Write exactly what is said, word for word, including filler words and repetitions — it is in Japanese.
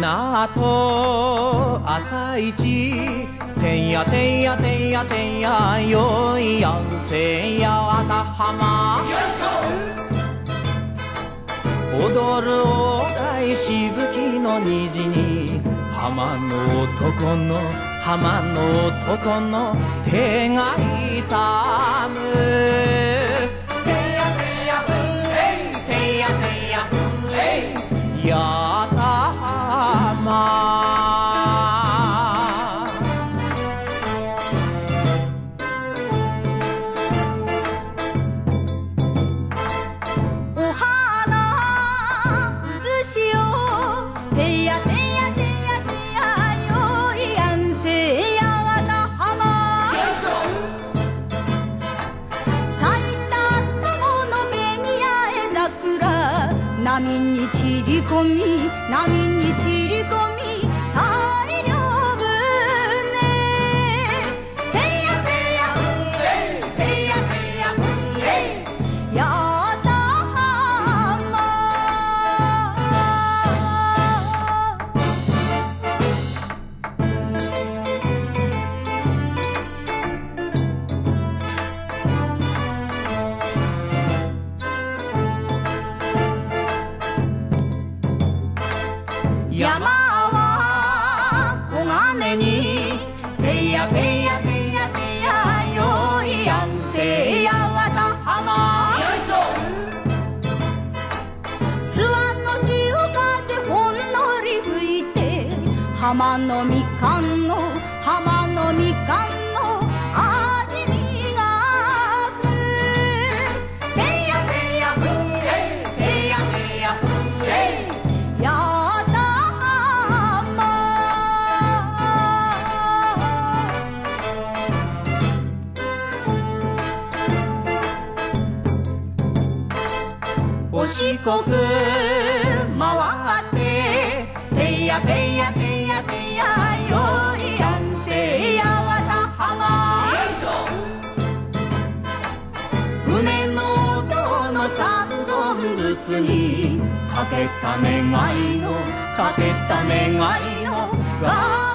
港朝市てんやてんやてんやてんやよいやんせいやあたはま踊るおがいしぶきの虹に浜の男の浜の男の手が勇むてんやてんやふんえいてんやてんやふんえいやたはま波に散り込み波に散り込み大漁船てんやてんやふんえいてんやてんやふんえいやたは山は黄金にてんやてんやてんやてんやよいやんせいやわたはま諏訪の潮風ほんのり吹いて浜のみかんの浜のみかんの味見がくてんやてんやふんえいてんやてんやふんえいや四国回っててんやてんやてんやてんやよいやんせいやわたはま船の音の三尊仏にかけた願いのかけた願いの